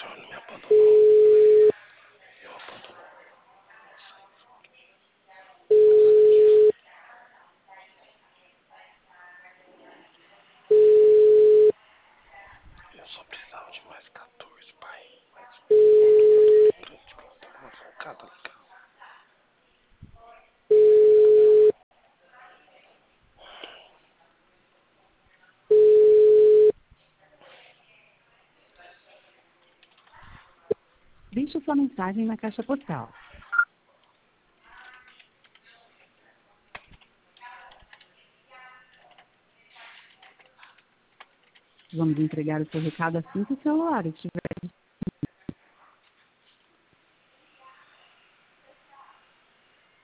senhor não me abandonou. Eu abandonou. Eu só precisava de mais 14, pai. Mas muito grande pra ter uma advogada legal. Deixe sua mensagem na caixa postal. Vamos entregar o seu recado assim que o celular estiver